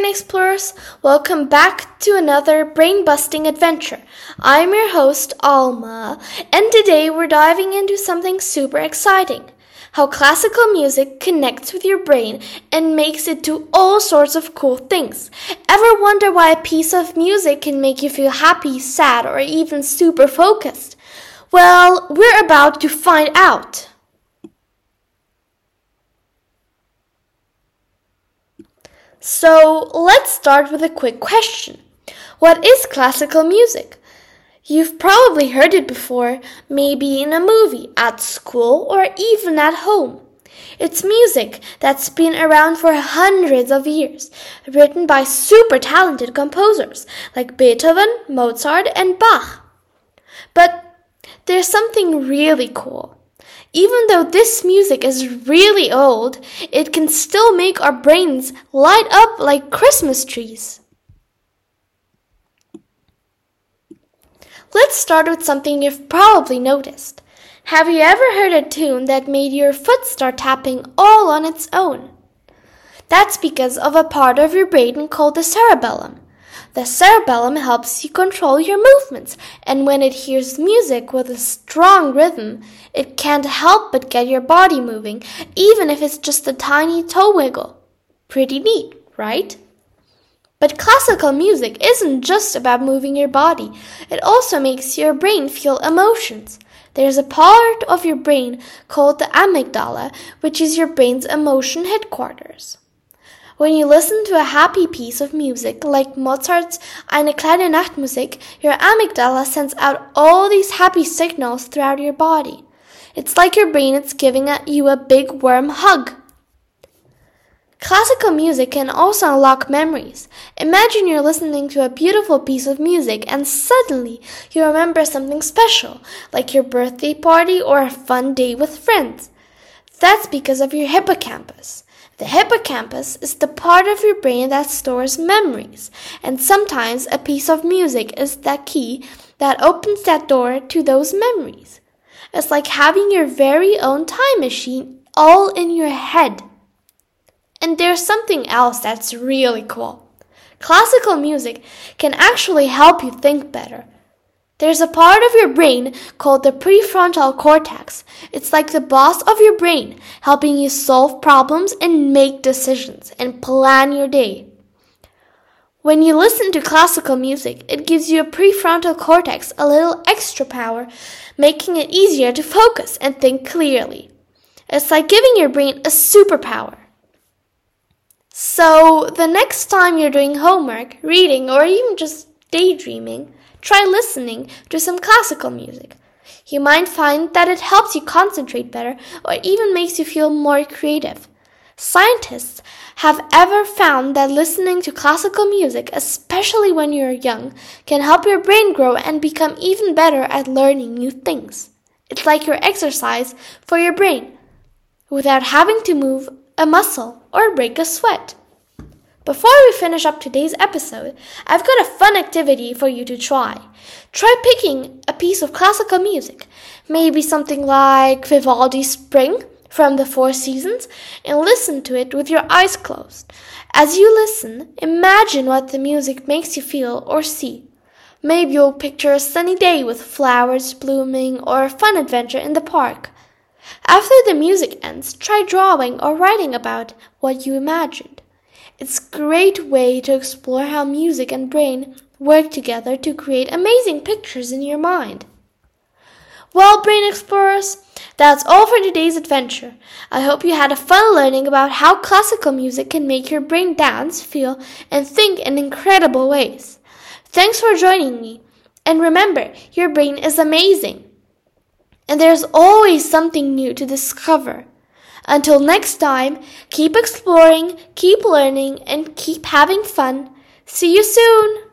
Explorers, welcome back to another brain-busting adventure. I'm your host, Alma, and today we're diving into something super exciting. How classical music connects with your brain and makes it do all sorts of cool things. Ever wonder why a piece of music can make you feel happy, sad, or even super focused? Well, we're about to find out. So let's start with a quick question. What is classical music? You've probably heard it before, maybe in a movie, at school, or even at home. It's music that's been around for hundreds of years, written by super talented composers like Beethoven, Mozart, and Bach. But there's something really cool. Even though this music is really old, it can still make our brains light up like Christmas trees. Let's start with something you've probably noticed. Have you ever heard a tune that made your foot start tapping all on its own? That's because of a part of your brain called the cerebellum. The cerebellum helps you control your movements, and when it hears music with a strong rhythm, it can't help but get your body moving, even if it's just a tiny toe wiggle. Pretty neat, right? But classical music isn't just about moving your body. It also makes your brain feel emotions. There's a part of your brain called the amygdala, which is your brain's emotion headquarters. When you listen to a happy piece of music, like Mozart's Eine kleine Nachtmusik, your amygdala sends out all these happy signals throughout your body. It's like your brain is giving you a big warm hug. Classical music can also unlock memories. Imagine you're listening to a beautiful piece of music and suddenly you remember something special, like your birthday party or a fun day with friends. That's because of your hippocampus. The hippocampus is the part of your brain that stores memories, and sometimes a piece of music is that key that opens that door to those memories. It's like having your very own time machine all in your head. And there's something else that's really cool. Classical music can actually help you think better. There's a part of your brain called the prefrontal cortex. It's like the boss of your brain, helping you solve problems and make decisions and plan your day. When you listen to classical music, it gives your prefrontal cortex a little extra power, making it easier to focus and think clearly. It's like giving your brain a superpower. So, the next time you're doing homework, reading, or even just daydreaming, try listening to some classical music. You might find that it helps you concentrate better or even makes you feel more creative. Scientists have ever found that listening to classical music, especially when you're young, can help your brain grow and become even better at learning new things. It's like your exercise for your brain, without having to move a muscle or break a sweat. Before we finish up today's episode, I've got a fun activity for you to try. Try picking a piece of classical music, maybe something like Vivaldi's Spring from the Four Seasons, and listen to it with your eyes closed. As you listen, imagine what the music makes you feel or see. Maybe you'll picture a sunny day with flowers blooming or a fun adventure in the park. After the music ends, try drawing or writing about what you imagined. It's a great way to explore how music and brain work together to create amazing pictures in your mind. Well, Brain Explorers, that's all for today's adventure. I hope you had fun learning about how classical music can make your brain dance, feel, and think in incredible ways. Thanks for joining me. And remember, your brain is amazing. And there's always something new to discover. Until next time, keep exploring, keep learning, and keep having fun. See you soon!